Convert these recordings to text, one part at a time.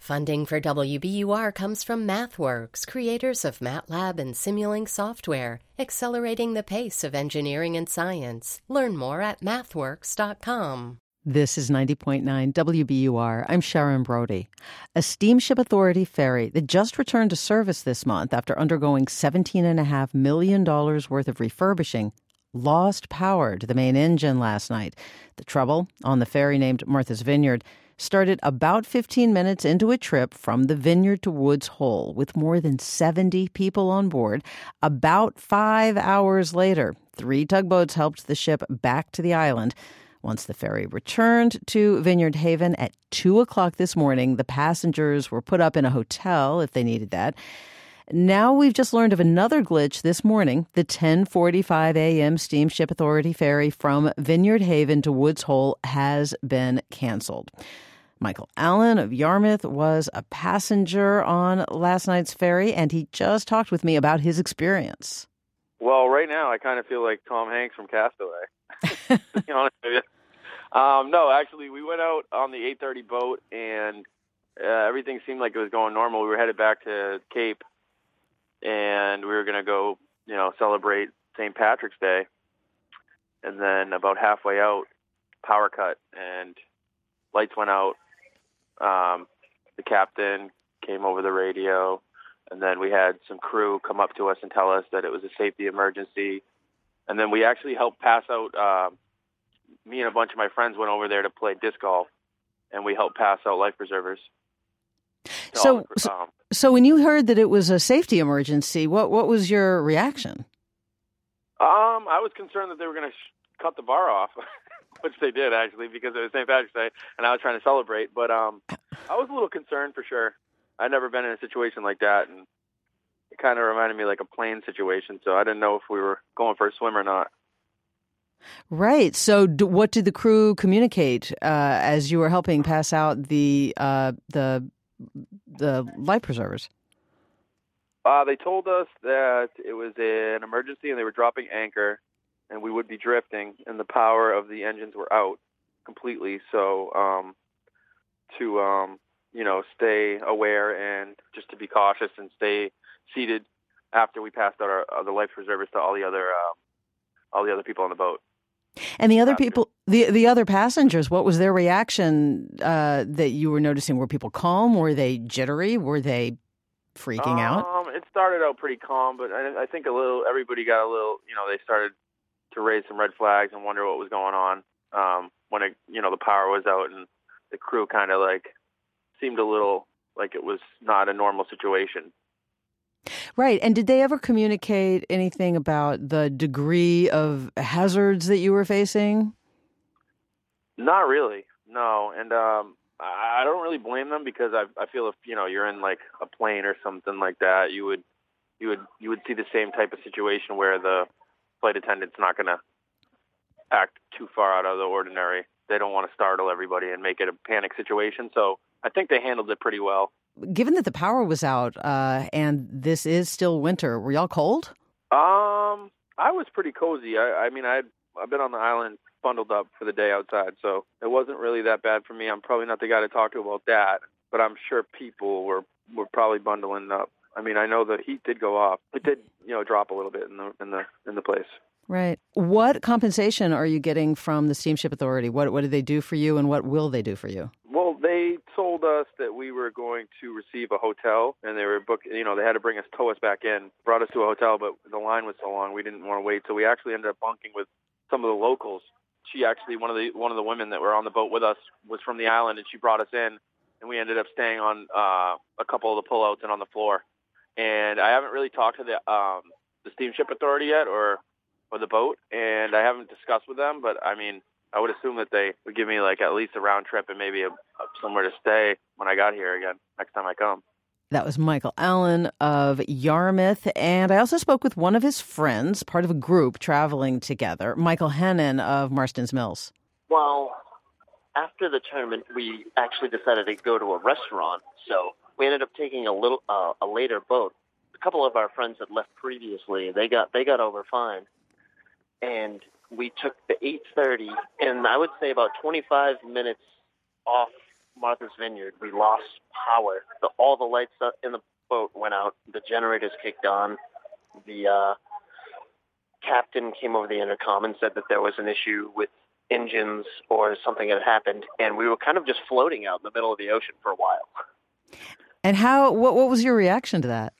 Funding for WBUR comes from MathWorks, creators of MATLAB and Simulink software, accelerating the pace of engineering and science. Learn more at mathworks.com. This is 90.9 WBUR. I'm Sharon Brody. A Steamship Authority ferry that just returned to service this month after undergoing $17.5 million worth of refurbishing lost power to the main engine last night. The trouble on the ferry named Martha's Vineyard started about 15 minutes into a trip from the Vineyard to Woods Hole with more than 70 people on board. About 5 hours later, 3 tugboats helped the ship back to the island. Once the ferry returned to Vineyard Haven at 2 o'clock this morning, the passengers were put up in a hotel if they needed that. Now we've just learned of another glitch this morning. The 10:45 a.m. Steamship Authority ferry from Vineyard Haven to Woods Hole has been canceled. Michael Allen of Yarmouth was a passenger on last night's ferry, and he just talked with me about his experience. Well, right now I kind of feel like Tom Hanks from Castaway, to be honest with you. No, actually, we went out on the 8:30 boat, and everything seemed like it was going normal. We were headed back to Cape, and we were going to go, celebrate St. Patrick's Day. And then about halfway out, power cut, and lights went out. The captain came over the radio, and then we had some crew come up to us and tell us that it was a safety emergency. And then we actually helped pass out, me and a bunch of my friends went over there to play disc golf, and we helped pass out life preservers. So when you heard that it was a safety emergency, what was your reaction? I was concerned that they were going to cut the bar off, which they did, actually, because it was St. Patrick's Day, and I was trying to celebrate. But I was a little concerned, for sure. I'd never been in a situation like that, and it kind of reminded me like a plane situation, so I didn't know if we were going for a swim or not. Right. So what did the crew communicate as you were helping pass out the life preservers? They told us that it was an emergency and they were dropping anchor and we would be drifting and the power of the engines were out completely. So to stay aware and just to be cautious and stay seated after we passed out the life preservers to all the other people on the boat. And the other people, the other passengers, what was their reaction that you were noticing? Were people calm? Were they jittery? Were they freaking out? It started out pretty calm, but I think everybody got a little, they started to raise some red flags and wonder what was going on when the power was out, and the crew kind of seemed a little like it was not a normal situation. Right. And did they ever communicate anything about the degree of hazards that you were facing? Not really, no. And I don't really blame them because I feel if you're in like a plane or something like that, you would see the same type of situation where the flight attendant's not going to act too far out of the ordinary. They don't want to startle everybody and make it a panic situation. So I think they handled it pretty well. Given that the power was out and this is still winter, were y'all cold? I was pretty cozy. I've been on the island bundled up for the day outside, so it wasn't really that bad for me. I'm probably not the guy to talk to about that, but I'm sure people were probably bundling up. I mean, I know the heat did go off. It did, drop a little bit in the place. Right. What compensation are you getting from the Steamship Authority? What did they do for you, and what will they do for you? Well, they told us that we were going to receive a hotel, and they were they had to tow us back in, brought us to a hotel, but the line was so long we didn't want to wait, so we actually ended up bunking with some of the locals. She actually, one of the women that were on the boat with us was from the island, and she brought us in, and we ended up staying on a couple of the pullouts and on the floor. And I haven't really talked to the Steamship Authority yet, or the boat, and I haven't discussed with them, but I mean, I would assume that they would give me at least a round trip and maybe somewhere to stay when I got here again, next time I come. That was Michael Allen of Yarmouth, and I also spoke with one of his friends, part of a group traveling together, Michael Hennon of Marston's Mills. Well, after the tournament, we actually decided to go to a restaurant, so we ended up taking a later boat. A couple of our friends that left previously, they got over fine. And we took the 8:30, and I would say about 25 minutes off Martha's Vineyard, we lost power. All the lights in the boat went out. The generators kicked on. The captain came over the intercom and said that there was an issue with engines or something had happened, and we were kind of just floating out in the middle of the ocean for a while. And what was your reaction to that?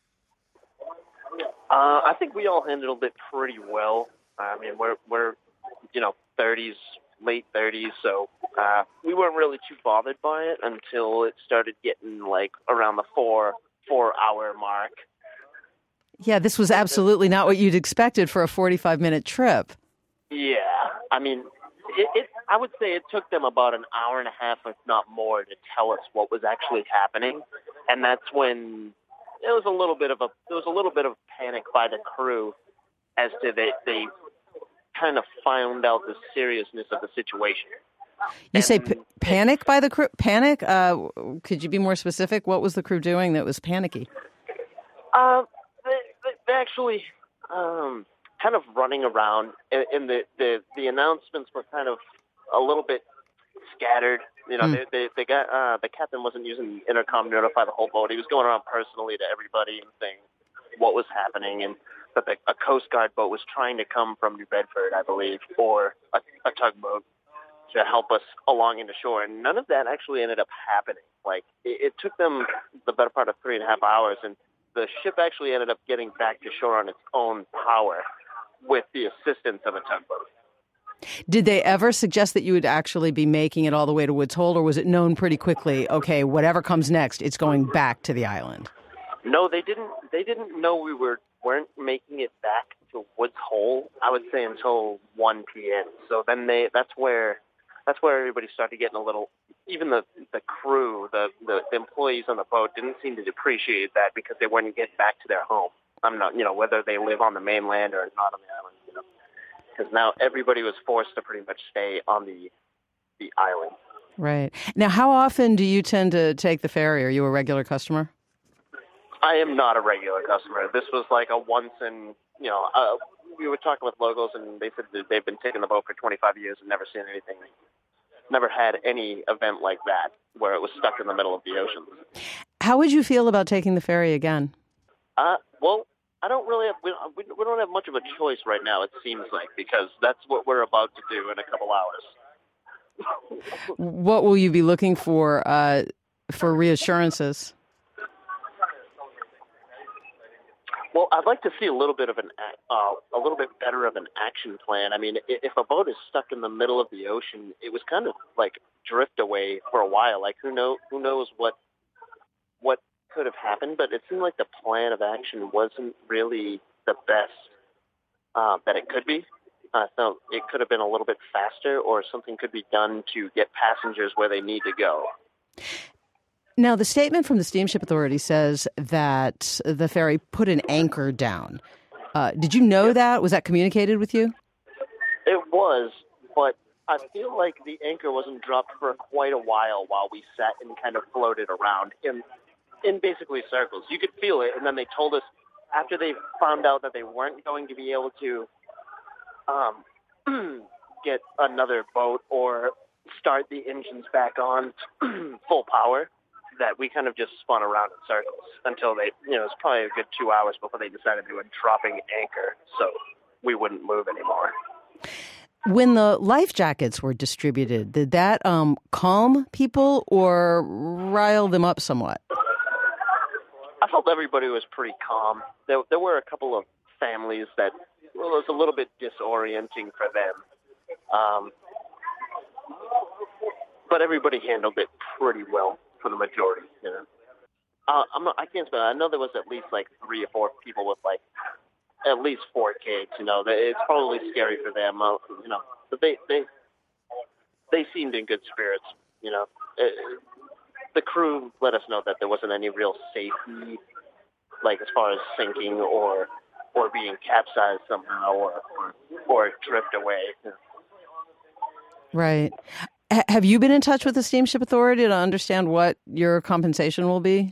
I think we all handled it pretty well. I mean, we're 30s, late 30s, so we weren't really too bothered by it until it started getting like around the 4-hour mark. Yeah, this was absolutely not what you'd expected for a 45-minute trip. Yeah, I mean, I would say it took them about an hour and a half, if not more, to tell us what was actually happening, and that's when there was a little bit of panic by the crew as to they kind of found out the seriousness of the situation. You say panic by the crew? Panic? Could you be more specific? What was the crew doing that was panicky? They actually kind of running around, and the announcements were kind of a little bit scattered. You know, they got the captain wasn't using the intercom to notify the whole boat. He was going around personally to everybody and saying what was happening, and that a Coast Guard boat was trying to come from New Bedford, I believe, or a tugboat to help us along into shore. And none of that actually ended up happening. Like, it took them the better part of 3.5 hours, and the ship actually ended up getting back to shore on its own power with the assistance of a tugboat. Did they ever suggest that you would actually be making it all the way to Woods Hole, or was it known pretty quickly, okay, whatever comes next, it's going back to the island? No, they didn't. They didn't know we weren't making it back to Woods Hole, I would say, until 1 p.m. So then that's where everybody started getting a little. Even the crew, the employees on the boat didn't seem to appreciate that because they wouldn't get back to their home. I'm not, whether they live on the mainland or not on the island, because now everybody was forced to pretty much stay on the island. Right. Now, how often do you tend to take the ferry? Are you a regular customer? I am not a regular customer. This was like a once in, we were talking with locals, and they said that they've been taking the boat for 25 years and never seen anything. Never had any event like that where it was stuck in the middle of the ocean. How would you feel about taking the ferry again? Well, I don't really have, we don't have much of a choice right now, it seems like, because that's what we're about to do in a couple hours. What will you be looking for reassurances? Well, I'd like to see a little bit better of an action plan. I mean, if a boat is stuck in the middle of the ocean, it was kind of like drift away for a while. Like who knows what could have happened, but it seemed like the plan of action wasn't really the best that it could be. So it could have been a little bit faster, or something could be done to get passengers where they need to go. Now, the statement from the Steamship Authority says that the ferry put an anchor down. Did you know that? Was that communicated with you? It was, but I feel like the anchor wasn't dropped for quite a while we sat and kind of floated around in basically circles. You could feel it, and then they told us after they found out that they weren't going to be able to get another boat or start the engines back on full power, that we kind of just spun around in circles until they, it was probably a good 2 hours before they decided they were dropping anchor so we wouldn't move anymore. When the life jackets were distributed, did that calm people or rile them up somewhat? I felt everybody was pretty calm. There were a couple of families that it was a little bit disorienting for them. But everybody handled it pretty well. For the majority, I can't spell. I know there was at least like 3 or 4 people with like at least 4 kids. It's probably scary for them. But they seemed in good spirits. The crew let us know that there wasn't any real safety, like as far as sinking or being capsized somehow or drift away. Right. Have you been in touch with the Steamship Authority to understand what your compensation will be?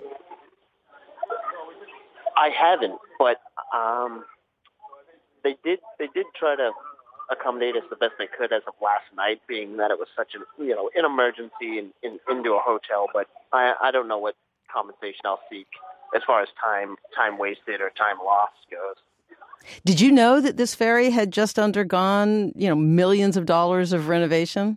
I haven't, but they did try to accommodate us the best they could as of last night, being that it was such an emergency into a hotel. But I don't know what compensation I'll seek as far as time wasted or time lost goes. Did you know that this ferry had just undergone, millions of dollars of renovation?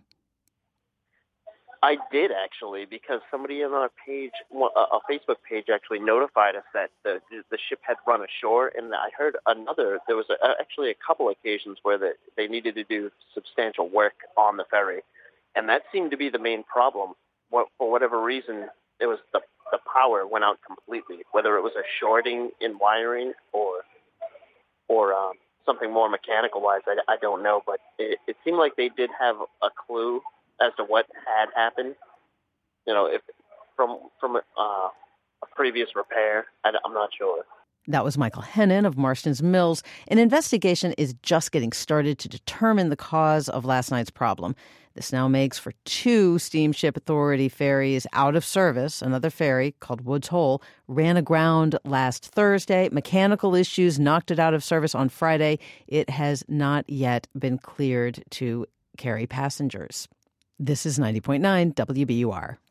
I did, actually, because somebody on our page, a Facebook page, actually notified us that the ship had run ashore, and I heard there was actually a couple occasions where they needed to do substantial work on the ferry, and that seemed to be the main problem. For whatever reason, it was the power went out completely, whether it was a shorting in wiring or something more mechanical-wise, I don't know, but it seemed like they did have a clue as to what had happened, if from a previous repair. I'm not sure. That was Michael Hennon of Marston's Mills. An investigation is just getting started to determine the cause of last night's problem. This now makes for 2 Steamship Authority ferries out of service. Another ferry, called Woods Hole, ran aground last Thursday. Mechanical issues knocked it out of service on Friday. It has not yet been cleared to carry passengers. This is 90.9 WBUR.